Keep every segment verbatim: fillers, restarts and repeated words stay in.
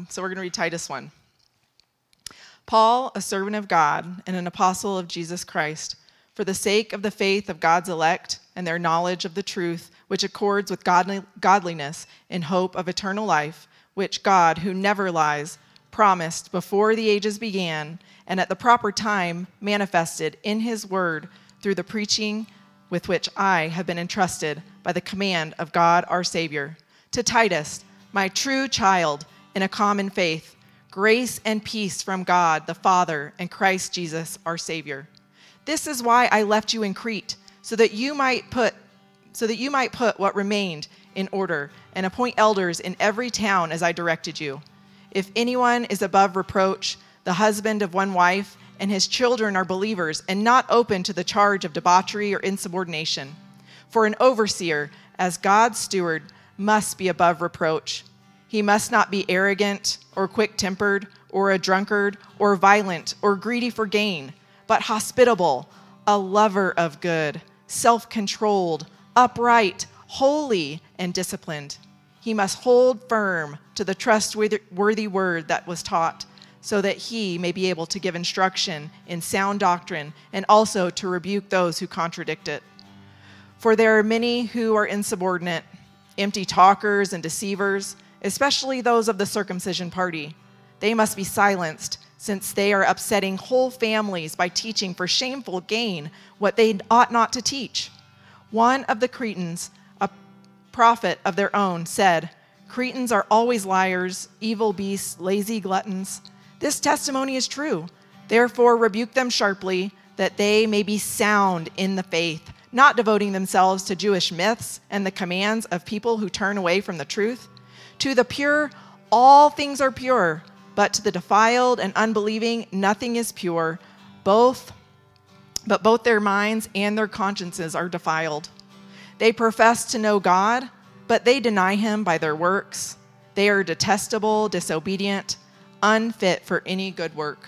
Um, so we're going to read Titus one. Paul, a servant of God and an apostle of Jesus Christ, for the sake of the faith of God's elect and their knowledge of the truth, which accords with godly, godliness in hope of eternal life, which God, who never lies, promised before the ages began, and at the proper time manifested in his word through the preaching with which I have been entrusted by the command of God our Savior. To Titus, my true child in a common faith, grace and peace from God the Father and Christ Jesus our Savior. This is why I left you in Crete, so that you might put so that you might put what remained in order and appoint elders in every town as I directed you. If anyone is above reproach, the husband of one wife, and his children are believers and not open to the charge of debauchery or insubordination. For an overseer, as God's steward, must be above reproach. He must not be arrogant or quick-tempered or a drunkard or violent or greedy for gain, but hospitable, a lover of good, self-controlled, upright, holy, and disciplined. He must hold firm to the trustworthy word that was taught, so that he may be able to give instruction in sound doctrine and also to rebuke those who contradict it. For there are many who are insubordinate, empty talkers and deceivers, especially those of the circumcision party. They must be silenced, since they are upsetting whole families by teaching for shameful gain what they ought not to teach. One of the Cretans, a prophet of their own, said, "Cretans are always liars, evil beasts, lazy gluttons." This testimony is true. Therefore, rebuke them sharply, that they may be sound in the faith, not devoting themselves to Jewish myths and the commands of people who turn away from the truth. To the pure, all things are pure, but to the defiled and unbelieving, nothing is pure. Both, but both their minds and their consciences are defiled. They profess to know God, but they deny him by their works. They are detestable, disobedient, unfit for any good work.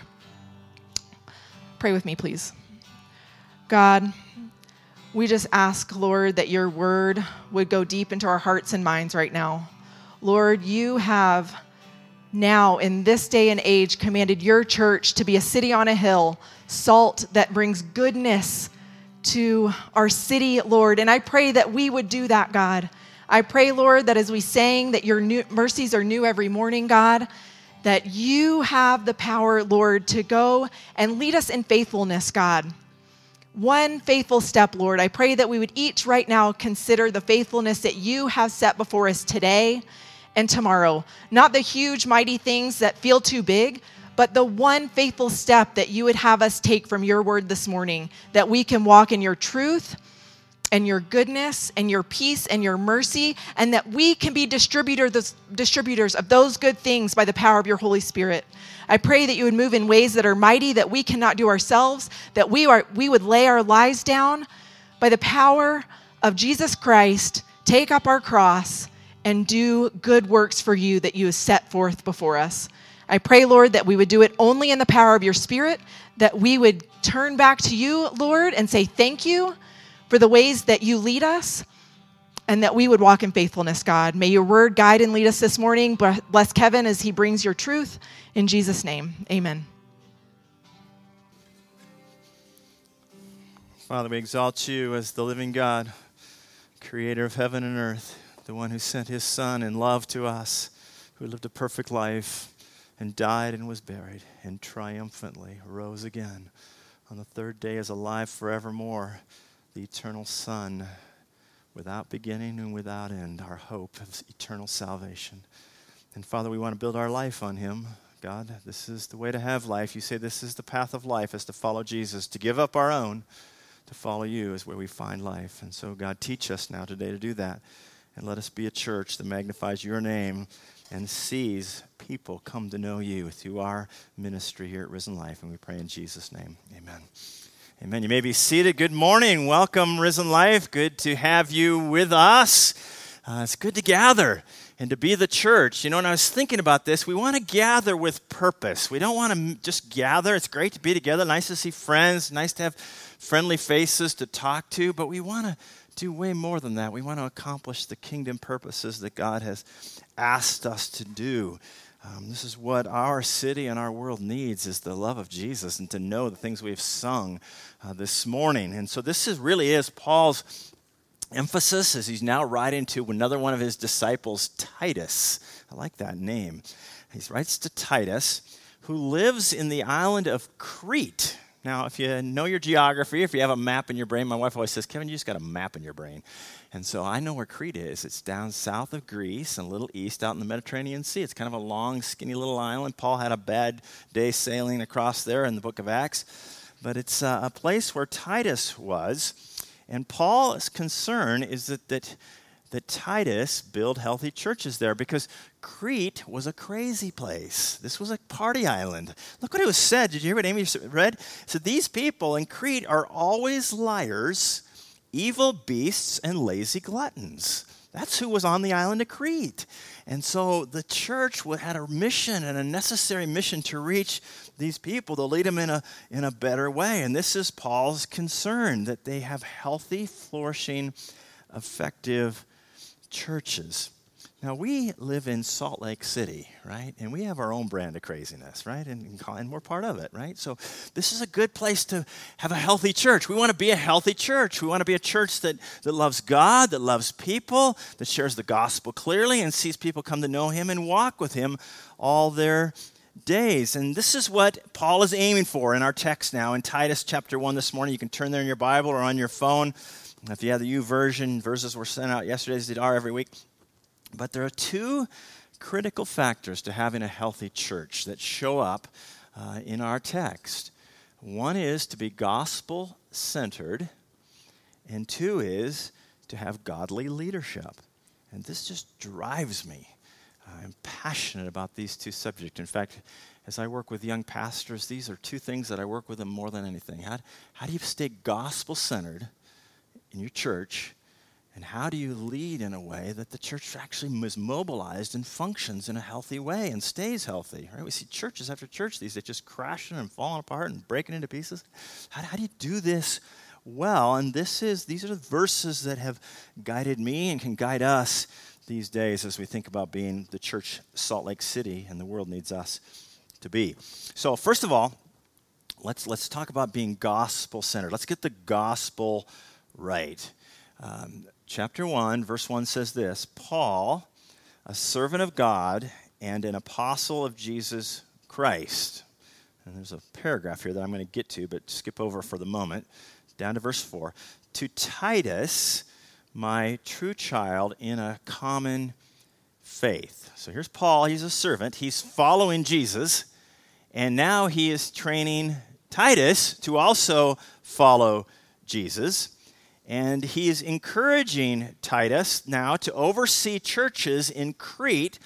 Pray with me, please. God, we just ask, Lord, that your word would go deep into our hearts and minds right now. Lord, you have now, in this day and age, commanded your church to be a city on a hill, salt that brings goodness to our city, Lord. And I pray that we would do that, God. I pray, Lord, that as we sang that your new mercies are new every morning, God, that you have the power, Lord, to go and lead us in faithfulness, God. One faithful step, Lord. I pray that we would each right now consider the faithfulness that you have set before us today and tomorrow. Not the huge, mighty things that feel too big, but the one faithful step that you would have us take from your word this morning, that we can walk in your truth and your goodness and your peace and your mercy, and that we can be distributors, distributors of those good things by the power of your Holy Spirit. I pray that you would move in ways that are mighty, that we cannot do ourselves, that we are we would lay our lives down by the power of Jesus Christ, take up our cross, and do good works for you that you have set forth before us. I pray, Lord, that we would do it only in the power of your Spirit, that we would turn back to you, Lord, and say thank you for the ways that you lead us, and that we would walk in faithfulness, God. May your word guide and lead us this morning. Bless Kevin as he brings your truth. In Jesus' name, amen. Father, we exalt you as the living God, creator of heaven and earth, the one who sent his Son in love to us, who lived a perfect life and died and was buried and triumphantly rose again on the third day is alive forevermore, the eternal Son, without beginning and without end, our hope of eternal salvation. And Father, we want to build our life on him. God, this is the way to have life. You say this is the path of life, is to follow Jesus. To give up our own, to follow you is where we find life. And so, God, teach us now today to do that. And let us be a church that magnifies your name and sees people come to know you through our ministry here at Risen Life. And we pray in Jesus' name. Amen. Amen. You may be seated. Good morning. Welcome, Risen Life. Good to have you with us. Uh, it's good to gather and to be the church. You know, when I was thinking about this, we want to gather with purpose. We don't want to just gather. It's great to be together. Nice to see friends. Nice to have friendly faces to talk to. But we want to do way more than that. We want to accomplish the kingdom purposes that God has asked us to do. Um, this is what our city and our world needs, is the love of Jesus and to know the things we've sung uh, this morning. And so this is really is Paul's emphasis as he's now writing to another one of his disciples, Titus. I like that name. He writes to Titus, who lives in the island of Crete. Now, if you know your geography, if you have a map in your brain, my wife always says, Kevin, you just got a map in your brain. And so I know where Crete is. It's down south of Greece and a little east out in the Mediterranean Sea. It's kind of a long, skinny little island. Paul had a bad day sailing across there in the book of Acts. But it's uh, a place where Titus was. And Paul's concern is that, that, that Titus build healthy churches there, because Crete was a crazy place. This was a party island. Look what it was said. Did you hear what Amy read? It said, these people in Crete are always liars, evil beasts, and lazy gluttons. That's who was on the island of Crete. And so the church had a mission, and a necessary mission to reach these people, to lead them in a, in a better way. And this is Paul's concern, that they have healthy, flourishing, effective churches. Now, we live in Salt Lake City, right? And we have our own brand of craziness, right? And, and we're part of it, right? So this is a good place to have a healthy church. We want to be a healthy church. We want to be a church that, that loves God, that loves people, that shares the gospel clearly and sees people come to know him and walk with him all their days. And this is what Paul is aiming for in our text now in Titus chapter one this morning. You can turn there in your Bible or on your phone. If you have the YouVersion, verses were sent out yesterday as they are every week. But there are two critical factors to having a healthy church that show up uh, in our text. One is to be gospel-centered, and two is to have godly leadership. And this just drives me. I'm passionate about these two subjects. In fact, as I work with young pastors, these are two things that I work with them more than anything. How, how do you stay gospel-centered in your church? And how do you lead in a way that the church actually is mobilized and functions in a healthy way and stays healthy? Right? We see churches after church these days just crashing and falling apart and breaking into pieces. How, how do you do this well? And this is these are the verses that have guided me and can guide us these days as we think about being the church Salt Lake City and the world needs us to be. So first of all, let's let's talk about being gospel-centered. Let's get the gospel right. Um, chapter one, verse one says this, Paul, a servant of God and an apostle of Jesus Christ. And there's a paragraph here that I'm going to get to, but skip over for the moment. Down to verse four. To Titus, my true child in a common faith. So here's Paul. He's a servant. He's following Jesus. And now he is training Titus to also follow Jesus. And he is encouraging Titus now to oversee churches in Crete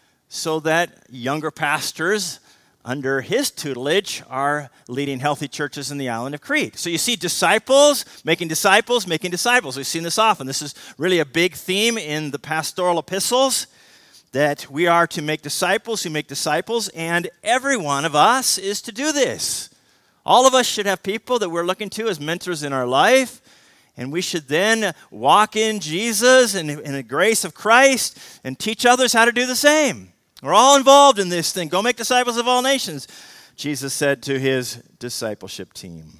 so that younger pastors under his tutelage are leading healthy churches in the island of Crete. So you see disciples making disciples, making disciples. We've seen this often. This is really a big theme in the pastoral epistles, that we are to make disciples who make disciples, and every one of us is to do this. All of us should have people that we're looking to as mentors in our life, and we should then walk in Jesus and in the grace of Christ and teach others how to do the same. We're all involved in this thing. Go make disciples of all nations, Jesus said to his discipleship team.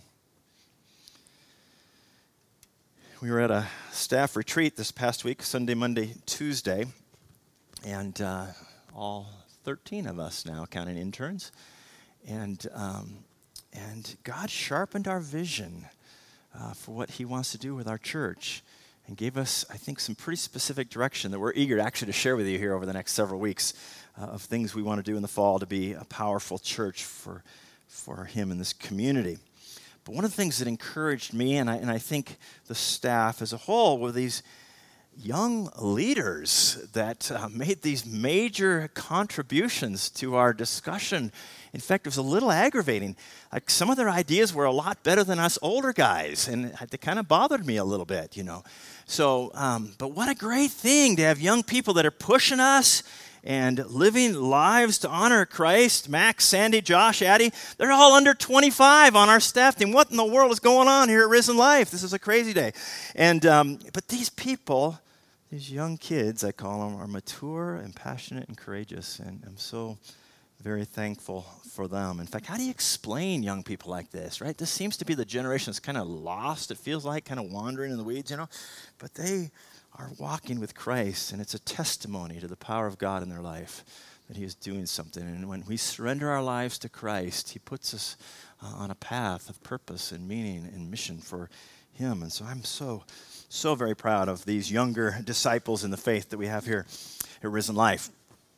We were at a staff retreat this past week, Sunday, Monday, Tuesday, and uh, all thirteen of us now, counting interns, and um, and God sharpened our vision uh, for what he wants to do with our church, and gave us, I think, some pretty specific direction that we're eager actually to share with you here over the next several weeks uh, of things we want to do in the fall to be a powerful church for for him in this community. But one of the things that encouraged me, and I, and I think the staff as a whole, were these young leaders that uh, made these major contributions to our discussion. In fact, it was a little aggravating. Like, some of their ideas were a lot better than us older guys, and it kind of bothered me a little bit, you know. So, um, but what a great thing to have young people that are pushing us and living lives to honor Christ. Max, Sandy, Josh, Addie, they're all under twenty-five on our staff team. What in the world is going on here at Risen Life? This is a crazy day. And um, but these people, these young kids, I call them, are mature and passionate and courageous, and I'm so very thankful for them. In fact, how do you explain young people like this, right? This seems to be the generation that's kind of lost, it feels like, kind of wandering in the weeds, you know? But they are walking with Christ, and it's a testimony to the power of God in their life that he is doing something. And when we surrender our lives to Christ, he puts us uh, on a path of purpose and meaning and mission for him. And so I'm so, so very proud of these younger disciples in the faith that we have here at Risen Life.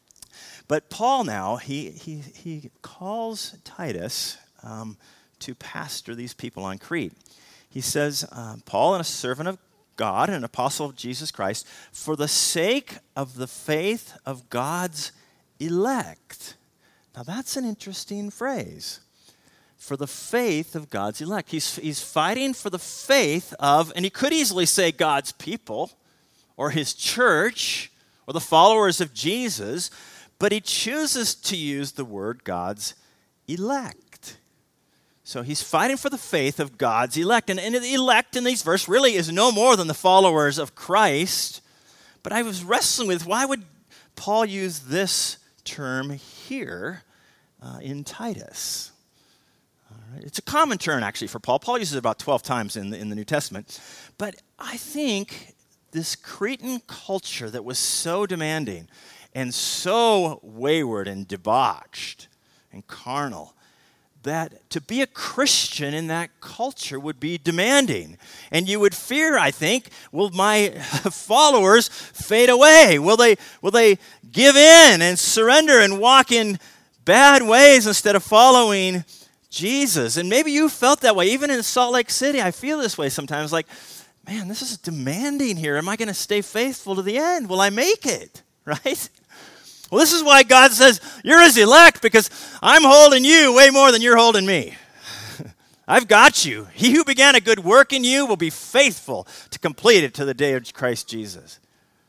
But Paul now, he he he calls Titus um, to pastor these people on Crete. He says, uh, Paul, and a servant of God and an apostle of Jesus Christ, for the sake of the faith of God's elect. Now that's an interesting phrase. For the faith of God's elect. He's, he's fighting for the faith of, and he could easily say God's people, or his church, or the followers of Jesus, but he chooses to use the word God's elect. So he's fighting for the faith of God's elect. And, and the elect in these verses really is no more than the followers of Christ. But I was wrestling with, why would Paul use this term here uh, in Titus? All right. It's a common term, actually, for Paul. Paul uses it about twelve times in the, in the New Testament. But I think this Cretan culture that was so demanding and so wayward and debauched and carnal, that to be a Christian in that culture would be demanding. And you would fear, I think, will my followers fade away? Will they, will they give in and surrender and walk in bad ways instead of following Jesus? And maybe you felt that way. Even in Salt Lake City, I feel this way sometimes, like, man, this is demanding here. Am I going to stay faithful to the end? Will I make it? Right? Well, this is why God says, you're his elect, because I'm holding you way more than you're holding me. I've got you. He who began a good work in you will be faithful to complete it to the day of Christ Jesus.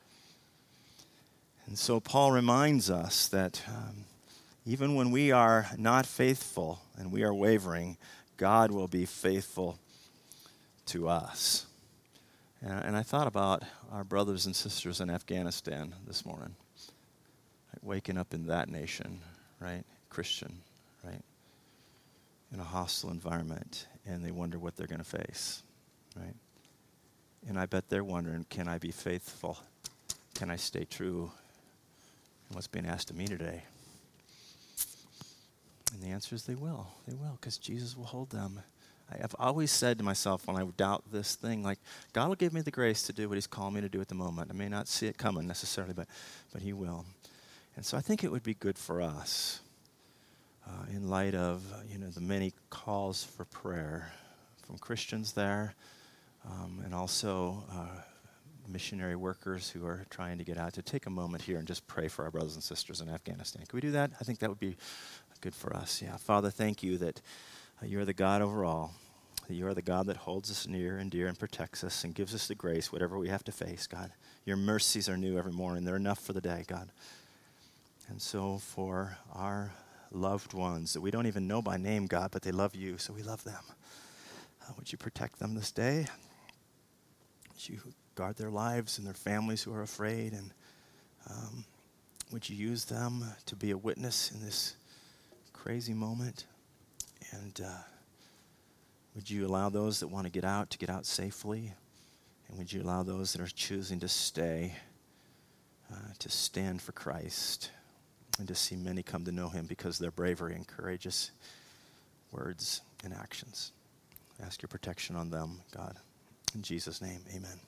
And so Paul reminds us that um, even when we are not faithful and we are wavering, God will be faithful to us. And, and I thought about our brothers and sisters in Afghanistan this morning. Waking up in that nation, right? Christian, right? In a hostile environment, and they wonder what they're going to face, right? And I bet they're wondering, can I be faithful? Can I stay true in what's being asked of me today? And the answer is they will. They will, because Jesus will hold them. I have always said to myself when I doubt this thing, like, God will give me the grace to do what he's calling me to do at the moment. I may not see it coming necessarily, but, but he will. And so I think it would be good for us, uh, in light of uh, you know the many calls for prayer from Christians there, um, and also uh, missionary workers who are trying to get out, to take a moment here and just pray for our brothers and sisters in Afghanistan. Can we do that? I think that would be good for us. Yeah, Father, thank you that uh, you are the God over all, that you are the God that holds us near and dear and protects us and gives us the grace, whatever we have to face, God. Your mercies are new every morning. They're enough for the day, God. And so for our loved ones that we don't even know by name, God, but they love you, so we love them. Uh, would you protect them this day? Would you guard their lives and their families who are afraid? And um, would you use them to be a witness in this crazy moment? And uh, would you allow those that want to get out to get out safely? And would you allow those that are choosing to stay uh, to stand for Christ? And to see many come to know him because of their bravery and courageous words and actions. Ask your protection on them, God. In Jesus' name, amen.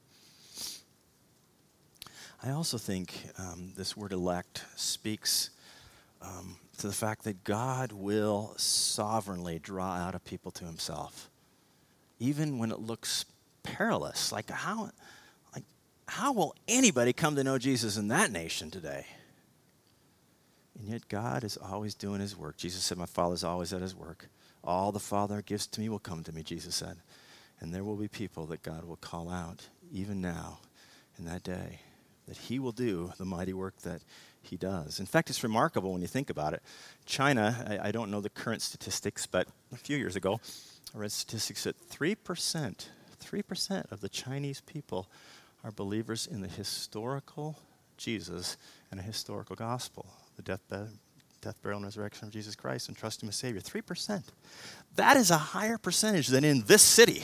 I also think um, this word elect speaks um, to the fact that God will sovereignly draw out a people to himself, even when it looks perilous. Like how, like how will anybody come to know Jesus in that nation today? And yet God is always doing his work. Jesus said, my Father's always at his work. All the Father gives to me will come to me, Jesus said. And there will be people that God will call out, even now, in that day, that he will do the mighty work that he does. In fact, it's remarkable when you think about it. China, I, I don't know the current statistics, but a few years ago, I read statistics that three percent, three percent of the Chinese people are believers in the historical Jesus and a historical gospel, the death, death, burial, and resurrection of Jesus Christ, and trust him as Savior. three percent. That is a higher percentage than in this city,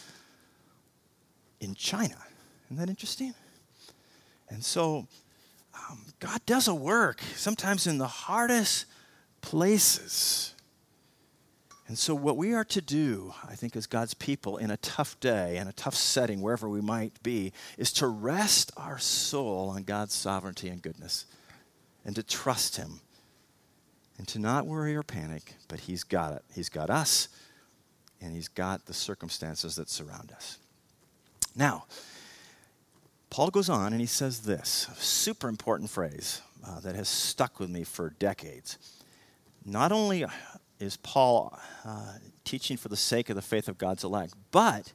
in China. Isn't that interesting? And so um, God does a work, sometimes in the hardest places. And so what we are to do, I think, as God's people in a tough day, in a tough setting, wherever we might be, is to rest our soul on God's sovereignty and goodness and to trust him and to not worry or panic, but he's got it. He's got us, and he's got the circumstances that surround us. Now, Paul goes on and he says this, a super important phrase uh, that has stuck with me for decades. Not only is Paul uh, teaching for the sake of the faith of God's elect, but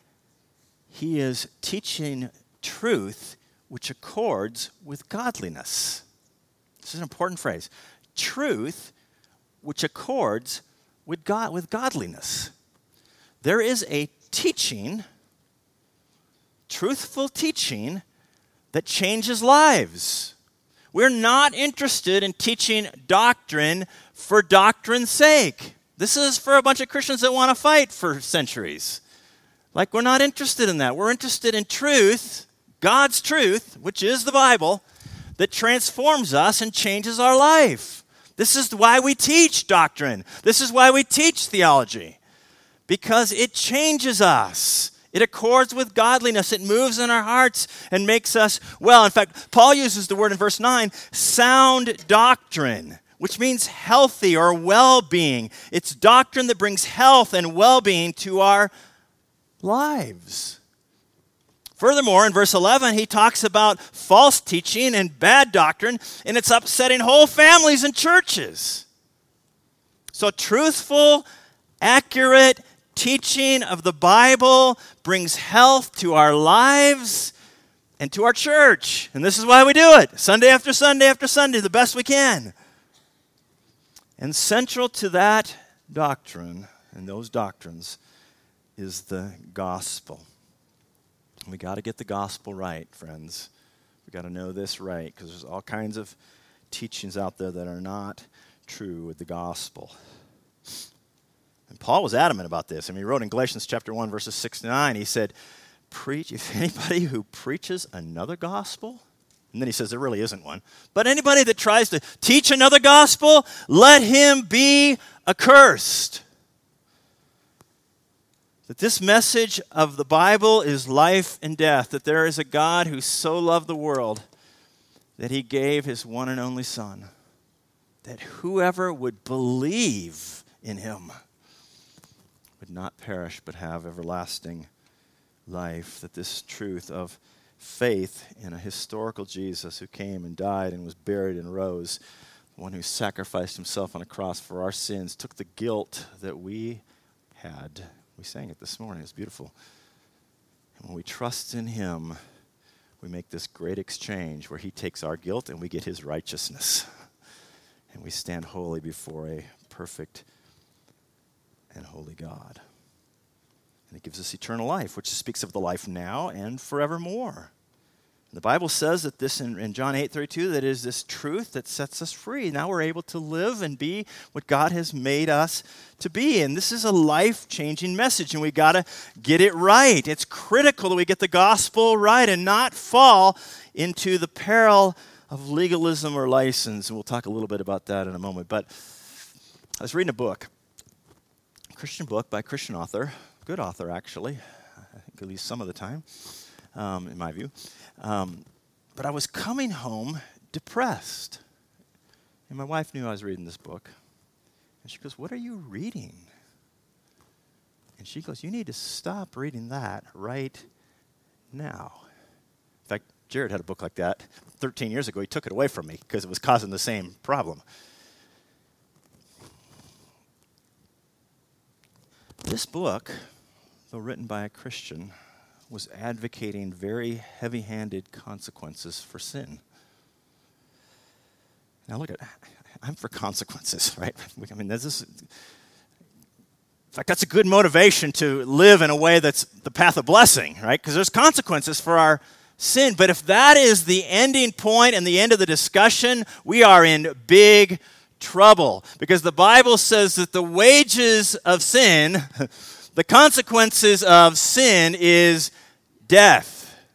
he is teaching truth which accords with godliness. This is an important phrase. Truth which accords with God, with godliness. There is a teaching, truthful teaching, that changes lives. We're not interested in teaching doctrine for doctrine's sake. This is for a bunch of Christians that want to fight for centuries. Like, we're not interested in that. We're interested in truth, God's truth, which is the Bible, that transforms us and changes our life. This is why we teach doctrine. This is why we teach theology. Because it changes us. It accords with godliness. It moves in our hearts and makes us well. In fact, Paul uses the word in verse nine, sound doctrine, which means healthy or well-being. It's doctrine that brings health and well-being to our lives. Furthermore, in verse eleven, he talks about false teaching and bad doctrine, and it's upsetting whole families and churches. So truthful, accurate teaching of the Bible brings health to our lives and to our church. And this is why we do it, Sunday after Sunday after Sunday, the best we can. And central to that doctrine and those doctrines is the gospel. We got to get the gospel right, friends. We got to know this right, because there's all kinds of teachings out there that are not true with the gospel. And Paul was adamant about this. I mean, he wrote in Galatians chapter one, verses six to nine, he said, preach, if anybody who preaches another gospel, and then he says there really isn't one, but anybody that tries to teach another gospel, let him be accursed. That this message of the Bible is life and death, that there is a God who so loved the world that he gave his one and only Son, that whoever would believe in him would not perish but have everlasting life. That this truth of faith in a historical Jesus who came and died and was buried and rose, the one who sacrificed himself on a cross for our sins, took the guilt that we had. We sang it this morning. It's beautiful. And when we trust in him, we make this great exchange where he takes our guilt and we get his righteousness. And we stand holy before a perfect and holy God. And it gives us eternal life, which speaks of the life now and forevermore. The Bible says that this in, in John eight thirty-two, that is this truth that sets us free. Now we're able to live and be what God has made us to be. And this is a life-changing message, and we got to get it right. It's critical that we get the gospel right and not fall into the peril of legalism or license. And we'll talk a little bit about that in a moment. But I was reading a book, a Christian book by a Christian author, good author actually, I think at least some of the time, um, in my view. Um, but I was coming home depressed. And my wife knew I was reading this book. And she goes, "What are you reading?" And she goes, "You need to stop reading that right now." In fact, Jared had a book like that thirteen years ago. He took it away from me because it was causing the same problem. This book, though written by a Christian, was advocating very heavy-handed consequences for sin. Now look at, I'm for consequences, right? I mean, this is, in fact, that's a good motivation to live in a way that's the path of blessing, right? Because there's consequences for our sin. But if that is the ending point and the end of the discussion, we are in big trouble. Because the Bible says that the wages of sin, the consequences of sin is death.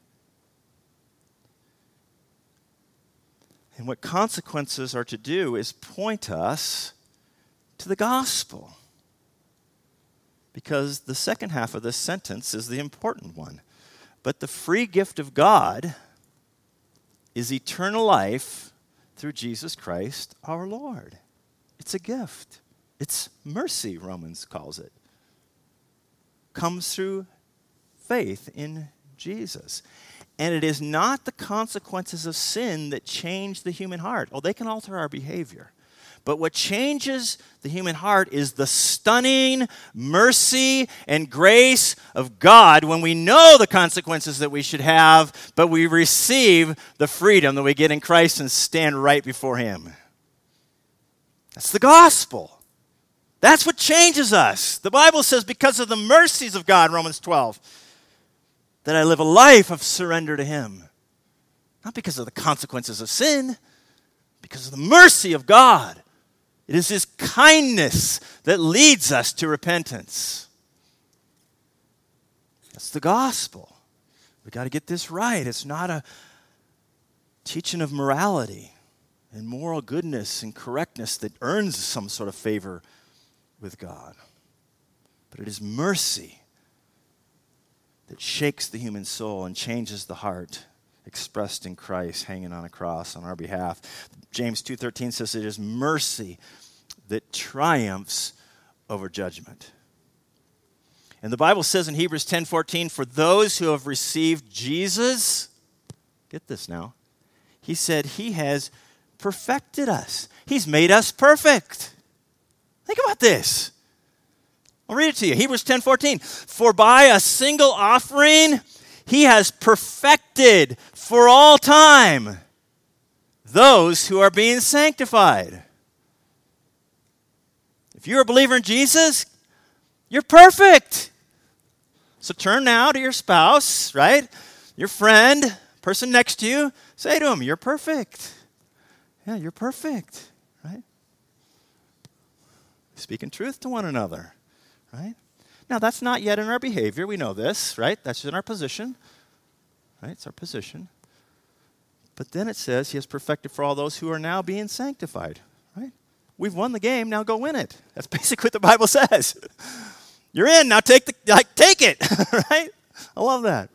And what consequences are to do is point us to the gospel. Because the second half of this sentence is the important one. But the free gift of God is eternal life through Jesus Christ our Lord. It's a gift. It's mercy, Romans calls it. Comes through faith in Jesus. And it is not the consequences of sin that change the human heart. Oh, they can alter our behavior. But what changes the human heart is the stunning mercy and grace of God when we know the consequences that we should have, but we receive the freedom that we get in Christ and stand right before Him. That's the gospel. That's what changes us. The Bible says because of the mercies of God, Romans twelve, that I live a life of surrender to Him. Not because of the consequences of sin, because of the mercy of God. It is His kindness that leads us to repentance. That's the gospel. We've got to get this right. It's not a teaching of morality and moral goodness and correctness that earns some sort of favor with God. But it is mercy that shakes the human soul and changes the heart, expressed in Christ hanging on a cross on our behalf. James two thirteen says it is mercy that triumphs over judgment. And the Bible says in Hebrews ten fourteen, for those who have received Jesus, get this now, He said He has perfected us. He's made us perfect. Think about this. I'll read it to you. Hebrews ten fourteen. For by a single offering, He has perfected for all time those who are being sanctified. If you're a believer in Jesus, you're perfect. So turn now to your spouse, right? Your friend, person next to you, say to him, you're perfect. Yeah, you're perfect, right? Speaking truth to one another. Right? Now, that's not yet in our behavior. We know this, right? That's in our position. Right? It's our position. But then it says He has perfected for all those who are now being sanctified. Right? We've won the game. Now go win it. That's basically what the Bible says. You're in. Now take the like take it. Right? I love that.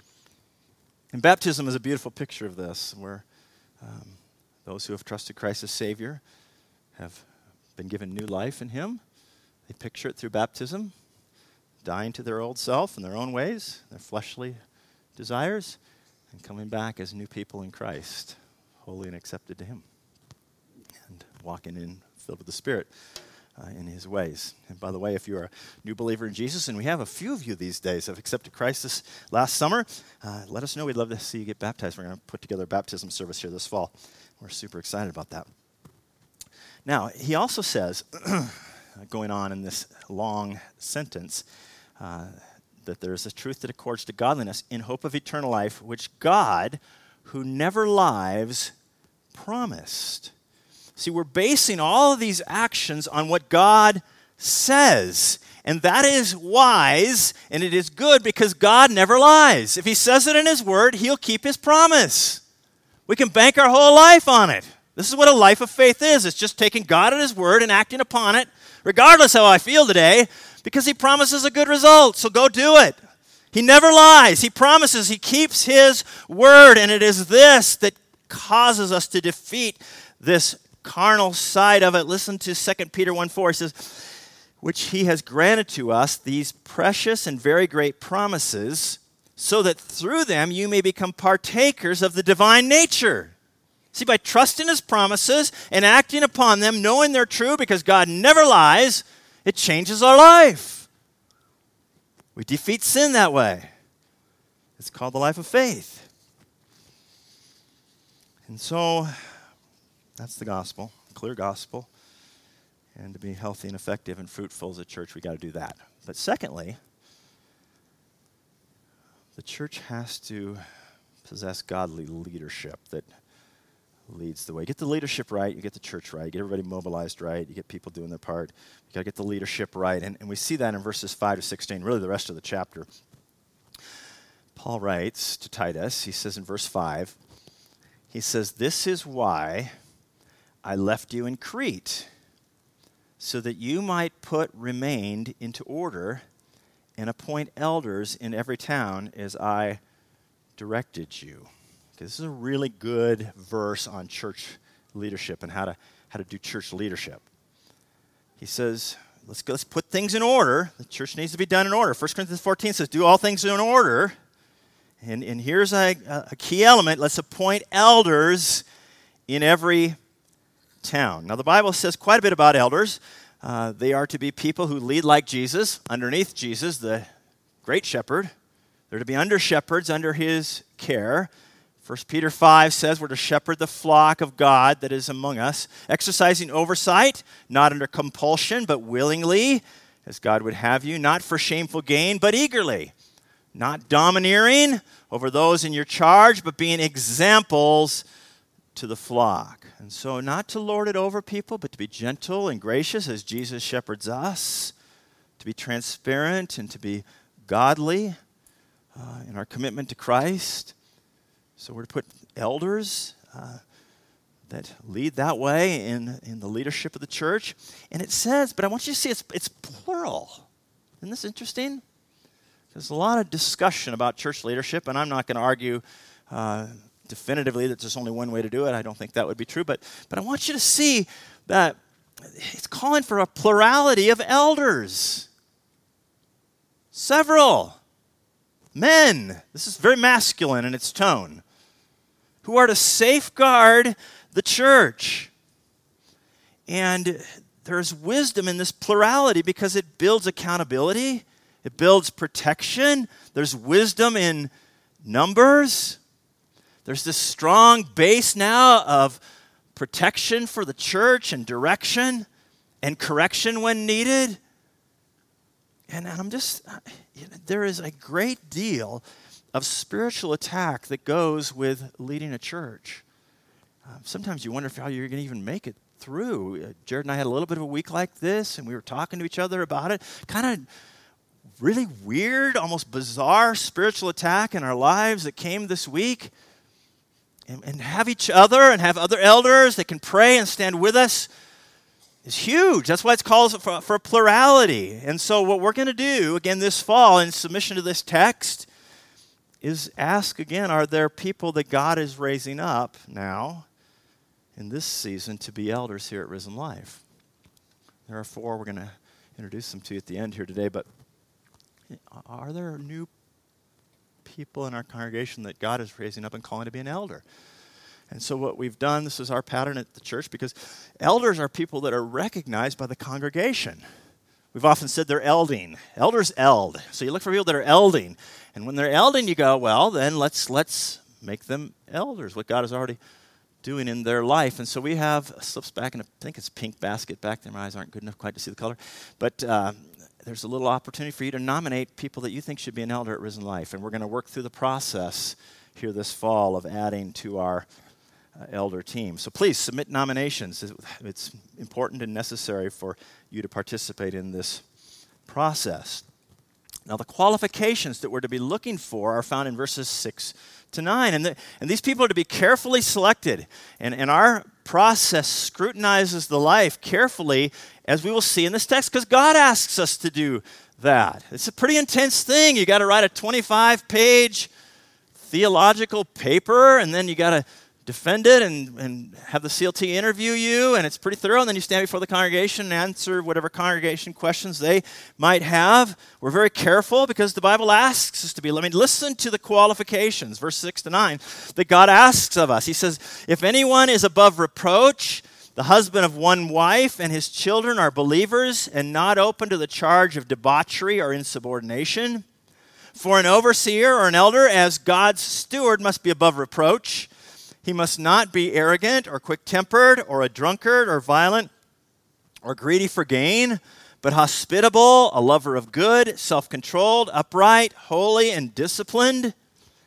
And baptism is a beautiful picture of this, where um, those who have trusted Christ as Savior have been given new life in Him. They picture it through baptism, dying to their old self and their own ways, their fleshly desires, and coming back as new people in Christ, holy and accepted to Him, and walking in, filled with the Spirit uh, in His ways. And by the way, if you're a new believer in Jesus, and we have a few of you these days have accepted Christ this last summer, uh, let us know. We'd love to see you get baptized. We're going to put together a baptism service here this fall. We're super excited about that. Now, he also says, going on in this long sentence, uh, that there is a truth that accords to godliness in hope of eternal life, which God, who never lies, promised. See, we're basing all of these actions on what God says. And that is wise, and it is good because God never lies. If He says it in His Word, He'll keep His promise. We can bank our whole life on it. This is what a life of faith is. It's just taking God at His Word and acting upon it, regardless how I feel today, because He promises a good result. So go do it. He never lies. He promises. He keeps His word. And it is this that causes us to defeat this carnal side of it. Listen to Second Peter one four. It says, which He has granted to us these precious and very great promises, so that through them you may become partakers of the divine nature. See, by trusting His promises and acting upon them, knowing they're true because God never lies, it changes our life. We defeat sin that way. It's called the life of faith. And so, that's the gospel, clear gospel. And to be healthy and effective and fruitful as a church, we got to do that. But secondly, the church has to possess godly leadership that leads the way. Get the leadership right, you get the church right, you get everybody mobilized right, you get people doing their part. You got to get the leadership right. And, and we see that in verses five to sixteen, really the rest of the chapter. Paul writes to Titus, he says in verse five, he says, "This is why I left you in Crete, so that you might put remained into order and appoint elders in every town as I directed you." Okay, this is a really good verse on church leadership and how to how to do church leadership. He says, let's go, let's put things in order. The church needs to be done in order. First Corinthians fourteen says, do all things in order. And, and here's a, a key element. Let's appoint elders in every town. Now, the Bible says quite a bit about elders. Uh, they are to be people who lead like Jesus, underneath Jesus, the great shepherd. They're to be under shepherds, under his care. First Peter five says we're to shepherd the flock of God that is among us, exercising oversight, not under compulsion, but willingly, as God would have you, not for shameful gain, but eagerly, not domineering over those in your charge, but being examples to the flock. And so not to lord it over people, but to be gentle and gracious as Jesus shepherds us, to be transparent and to be godly uh, in our commitment to Christ. So we're to put elders uh, that lead that way in, in the leadership of the church. And it says, but I want you to see it's, it's plural. Isn't this interesting? There's a lot of discussion about church leadership, and I'm not going to argue uh, definitively that there's only one way to do it. I don't think that would be true. But, but I want you to see that it's calling for a plurality of elders. Several men. This is very masculine in its tone, who are to safeguard the church. And there's wisdom in this plurality because it builds accountability. It builds protection. There's wisdom in numbers. There's this strong base now of protection for the church and direction and correction when needed. And I'm just, you know, there is a great deal of spiritual attack that goes with leading a church. Uh, sometimes you wonder if how you're going to even make it through. Uh, Jared and I had a little bit of a week like this, and we were talking to each other about it. Kind of really weird, almost bizarre spiritual attack in our lives that came this week. And, and have each other and have other elders that can pray and stand with us is huge. That's why it's called for, for a plurality. And so what we're going to do, again, this fall in submission to this text is ask again, are there people that God is raising up now in this season to be elders here at Risen Life? There are four. We're going to introduce them to you at the end here today. But are there new people in our congregation that God is raising up and calling to be an elder? And so what we've done, this is our pattern at the church, because elders are people that are recognized by the congregation. We've often said they're elding. Elders eld. So you look for people that are elding. And when they're elding, you go, well, then let's let's make them elders, what God is already doing in their life. And so we have, slips back in, a, I think it's pink basket back there. My eyes aren't good enough quite to see the color. But uh, there's a little opportunity for you to nominate people that you think should be an elder at Risen Life. And we're going to work through the process here this fall of adding to our uh, elder team. So please submit nominations. It's important and necessary for you to participate in this process. Now, the qualifications that we're to be looking for are found in verses six to nine. And, the, and these people are to be carefully selected. And, and our process scrutinizes the life carefully, as we will see in this text, because God asks us to do that. It's a pretty intense thing. You got to write a twenty-five page theological paper, and then you got to defend it and, and have the C L T interview you, and it's pretty thorough, and then you stand before the congregation and answer whatever congregation questions they might have. We're very careful because the Bible asks us to be. Let me listen to the qualifications, verse six to nine, that God asks of us. He says, if anyone is above reproach, the husband of one wife, and his children are believers and not open to the charge of debauchery or insubordination, for an overseer or an elder as God's steward must be above reproach. He must not be arrogant or quick-tempered or a drunkard or violent or greedy for gain, but hospitable, a lover of good, self-controlled, upright, holy, and disciplined.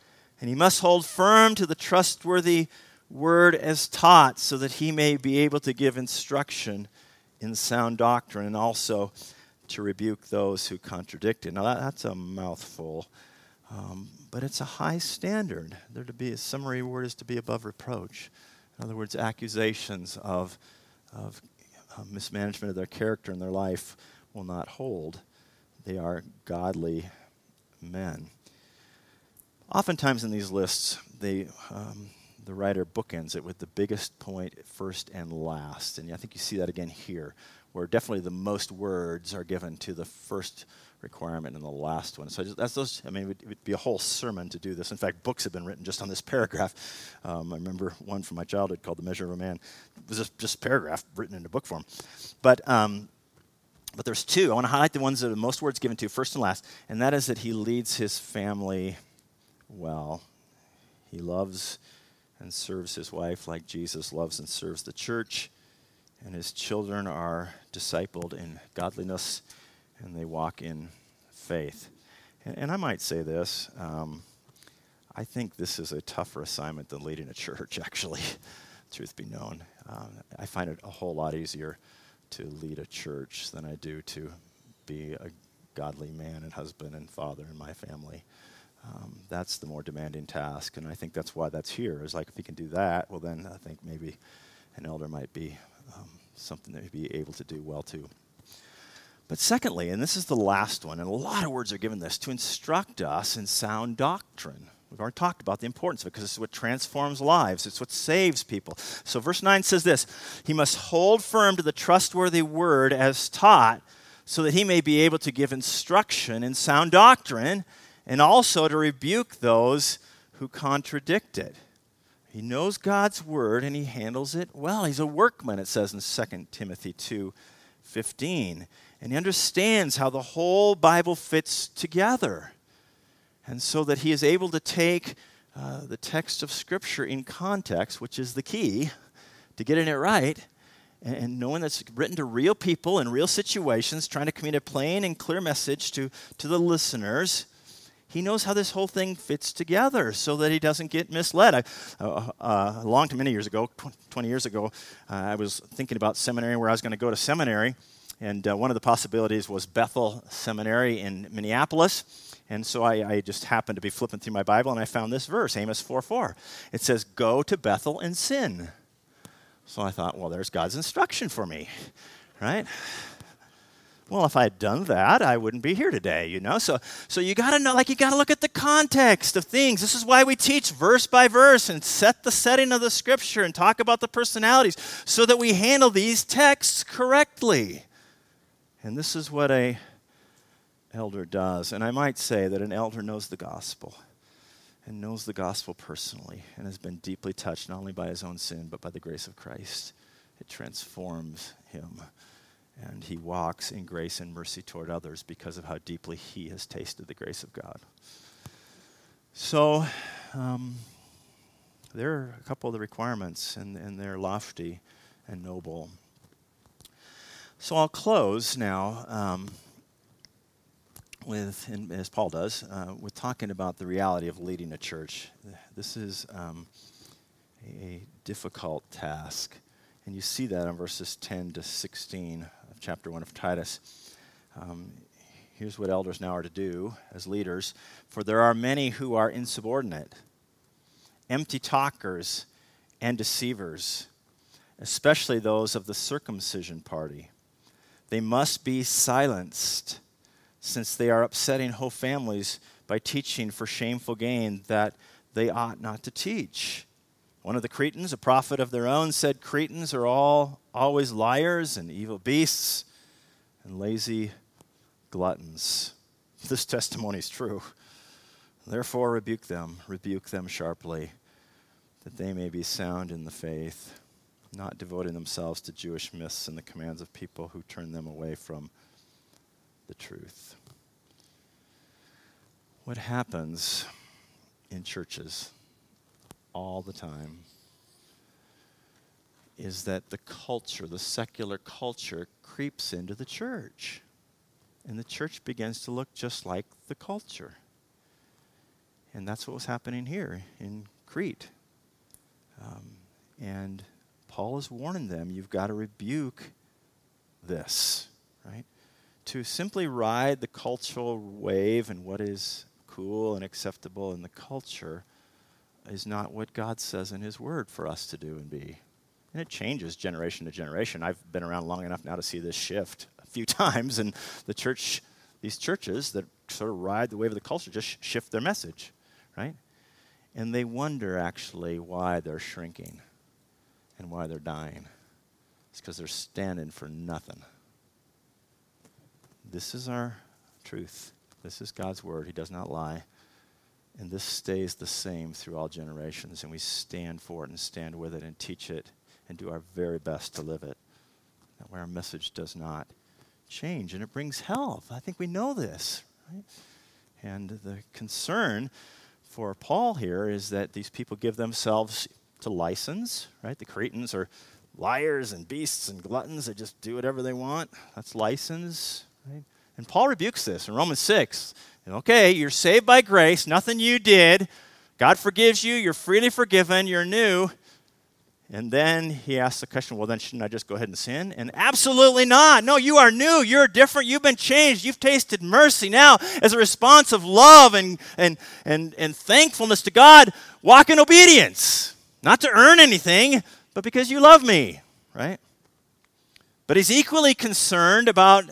And he must hold firm to the trustworthy word as taught, so that he may be able to give instruction in sound doctrine, and also to rebuke those who contradict it. Now that, that's a mouthful, um, but it's a high standard. There to be a summary word is to be above reproach. In other words, accusations of of uh, mismanagement of their character and their life will not hold. They are godly men. Oftentimes in these lists, they um, the writer bookends it with the biggest point first and last. And I think you see that again here, where definitely the most words are given to the first requirement and the last one. So just, that's those. I mean, it would, it would be a whole sermon to do this. In fact, books have been written just on this paragraph. Um, I remember one from my childhood called "The Measure of a Man." It was just, just a paragraph written into book form. But um, but there's two. I want to highlight the ones that are the most words given to, first and last, and that is that he leads his family well. He loves and serves his wife like Jesus loves and serves the church, and his children are discipled in godliness, and they walk in faith. And, and I might say this, um, I think this is a tougher assignment than leading a church, actually, truth be known. Um, I find it a whole lot easier to lead a church than I do to be a godly man and husband and father in my family. Um, that's the more demanding task, and I think that's why that's here. Is like, if he can do that, well then I think maybe an elder might be um, something that he'd be able to do well too. But secondly, and this is the last one, and a lot of words are given this, to instruct us in sound doctrine. We've already talked about the importance of it, because it's what transforms lives. It's what saves people. So verse nine says this: he must hold firm to the trustworthy word as taught, so that he may be able to give instruction in sound doctrine, and also to rebuke those who contradict it. He knows God's word, and he handles it well. He's a workman, it says in Second Timothy two fifteen. And he understands how the whole Bible fits together. And so that he is able to take uh, the text of Scripture in context, which is the key to getting it right, and, and knowing that it's written to real people in real situations, trying to communicate a plain and clear message to, to the listeners. He knows how this whole thing fits together so that he doesn't get misled. I, uh, uh, a long time, many years ago, twenty years ago, uh, I was thinking about seminary, where I was going to go to seminary. And uh, one of the possibilities was Bethel Seminary in Minneapolis. And so I, I just happened to be flipping through my Bible, and I found this verse, Amos four four. It says, "Go to Bethel and sin." So I thought, well, there's God's instruction for me, right? Well, if I had done that, I wouldn't be here today, you know? So so you got to know, like, you got to look at the context of things. This is why we teach verse by verse and set the setting of the Scripture and talk about the personalities so that we handle these texts correctly. And this is what a elder does. And I might say that an elder knows the gospel and knows the gospel personally and has been deeply touched not only by his own sin but by the grace of Christ. It transforms him. And he walks in grace and mercy toward others because of how deeply he has tasted the grace of God. So um, there are a couple of the requirements, and, and they're lofty and noble. So I'll close now um, with, and as Paul does, uh, with talking about the reality of leading a church. This is um, a, a difficult task, and you see that in verses ten to sixteen of chapter one of Titus. Um, here's what elders now are to do as leaders. "For there are many who are insubordinate, empty talkers, and deceivers, especially those of the circumcision party. They must be silenced, since they are upsetting whole families by teaching for shameful gain that they ought not to teach. One of the Cretans, a prophet of their own, said, 'Cretans are all always liars and evil beasts and lazy gluttons.' This testimony is true. Therefore rebuke them, rebuke them sharply, that they may be sound in the faith, not devoting themselves to Jewish myths and the commands of people who turn them away from the truth." What happens in churches all the time is that the culture, the secular culture, creeps into the church. And the church begins to look just like the culture. And that's what was happening here in Crete. Um, and Paul is warning them, you've got to rebuke this, right? To simply ride the cultural wave and what is cool and acceptable in the culture is not what God says in his word for us to do and be. And it changes generation to generation. I've been around long enough now to see this shift a few times, and the church, these churches that sort of ride the wave of the culture just shift their message, right? And they wonder actually why they're shrinking and why they're dying. It's because they're standing for nothing. This is our truth. This is God's word. He does not lie. And this stays the same through all generations. And we stand for it and stand with it and teach it and do our very best to live it. That way our message does not change. And it brings health. I think we know this, right? And the concern for Paul here is that these people give themselves to license, right? The Cretans are liars and beasts and gluttons that just do whatever they want. That's license, right? And Paul rebukes this in Romans six. Okay, you're saved by grace, nothing you did. God forgives you, you're freely forgiven, you're new. And then he asks the question, well, then shouldn't I just go ahead and sin? And absolutely not. No, you are new, you're different, you've been changed, you've tasted mercy. Now, as a response of love and, and, and, and thankfulness to God, walk in obedience. Not to earn anything, but because you love me, right? But he's equally concerned about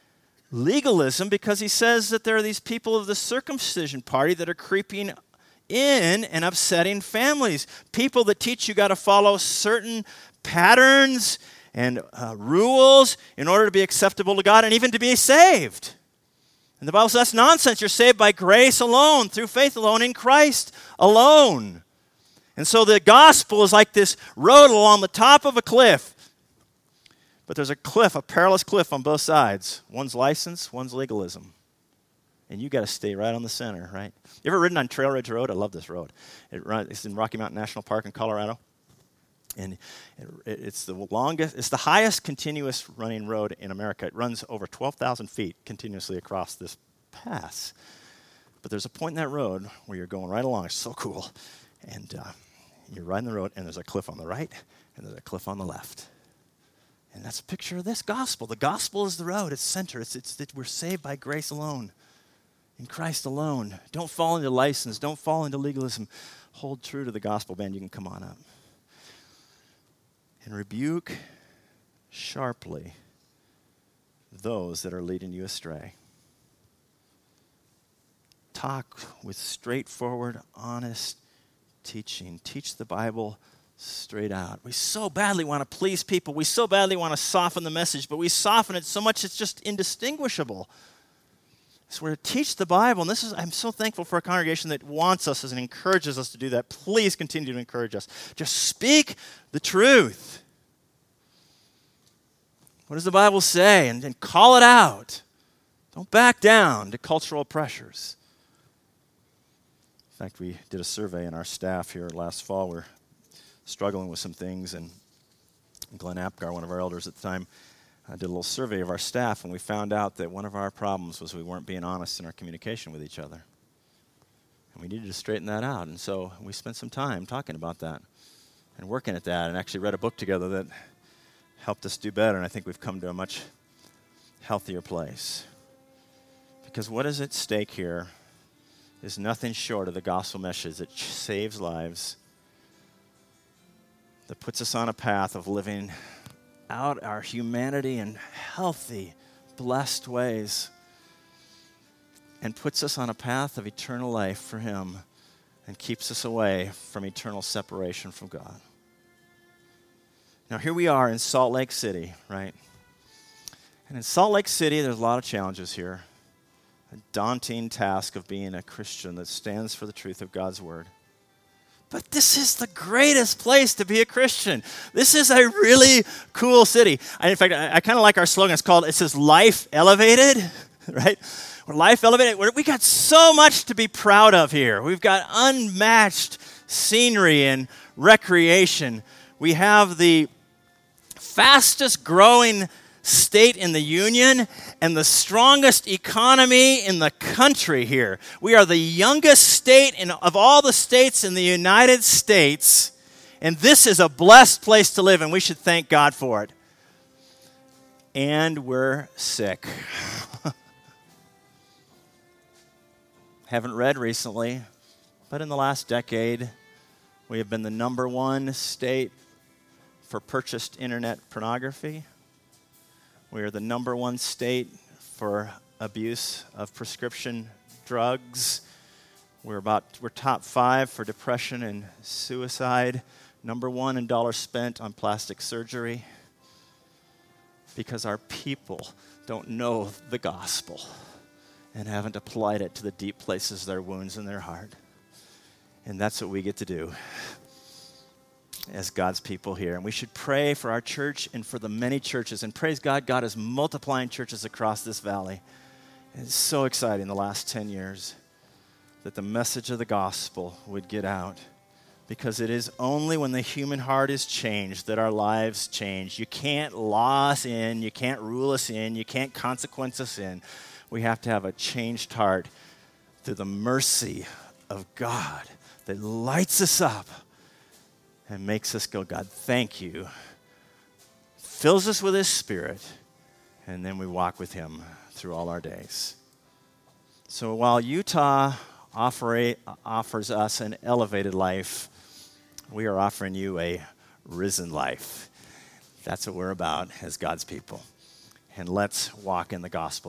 legalism because he says that there are these people of the circumcision party that are creeping in and upsetting families. People that teach you got to follow certain patterns and uh, rules in order to be acceptable to God and even to be saved. And the Bible says that's nonsense. You're saved by grace alone, through faith alone, in Christ alone. And so the gospel is like this road along the top of a cliff. But there's a cliff, a perilous cliff on both sides. One's license, one's legalism. And you got to stay right on the center, right? You ever ridden on Trail Ridge Road? I love this road. It run, it's in Rocky Mountain National Park in Colorado. And it, it's the longest, it's the highest continuous running road in America. It runs over twelve thousand feet continuously across this pass. But there's a point in that road where you're going right along. It's so cool. And uh, you're riding the road, and there's a cliff on the right, and there's a cliff on the left. And that's a picture of this gospel. The gospel is the road. It's center. It's, it's that we're saved by grace alone, in Christ alone. Don't fall into license. Don't fall into legalism. Hold true to the gospel. Ben, you can come on up. And rebuke sharply those that are leading you astray. Talk with straightforward, honest teaching. Teach the Bible straight out. We so badly want to please people. We so badly want to soften the message, but we soften it so much it's just indistinguishable. So we're to teach the Bible, and this is, I'm so thankful for a congregation that wants us and encourages us to do that. Please continue to encourage us. Just speak the truth. What does the Bible say? And, and call it out. Don't back down to cultural pressures. In fact, we did a survey in our staff here last fall. We're struggling with some things, and Glenn Apgar, one of our elders at the time, uh, did a little survey of our staff, and we found out that one of our problems was we weren't being honest in our communication with each other. And we needed to straighten that out, and so we spent some time talking about that and working at that, and actually read a book together that helped us do better, and I think we've come to a much healthier place. Because what is at stake here is nothing short of the gospel message that saves lives, that puts us on a path of living out our humanity in healthy, blessed ways, and puts us on a path of eternal life for Him and keeps us away from eternal separation from God. Now, here we are in Salt Lake City, right? And in Salt Lake City, there's a lot of challenges here. A daunting task of being a Christian that stands for the truth of God's Word. But this is the greatest place to be a Christian. This is a really cool city. I, in fact, I, I kind of like our slogan. It's called, it says, Life Elevated, right? We're Life Elevated. We're, we got so much to be proud of here. We've got unmatched scenery and recreation. We have the fastest growing state in the union and the strongest economy in the country here. We are the youngest state in, of all the states in the United States, and this is a blessed place to live, and we should thank God for it. And we're sick. Haven't read recently, but in the last decade, we have been the number one state for purchased internet pornography. We are the number one state for abuse of prescription drugs. We're about we're top five for depression and suicide. Number one in dollars spent on plastic surgery. Because our people don't know the gospel and haven't applied it to the deep places of their wounds in their heart. And that's what we get to do as God's people here. And we should pray for our church and for the many churches. And praise God, God is multiplying churches across this valley. And it's so exciting the last ten years that the message of the gospel would get out. Because it is only when the human heart is changed that our lives change. You can't law us in, you can't rule us in, you can't consequence us in. We have to have a changed heart through the mercy of God that lights us up and makes us go, God, thank you. Fills us with his Spirit, and then we walk with him through all our days. So while Utah offer, offers us an elevated life, we are offering you a risen life. That's what we're about as God's people. And let's walk in the gospel.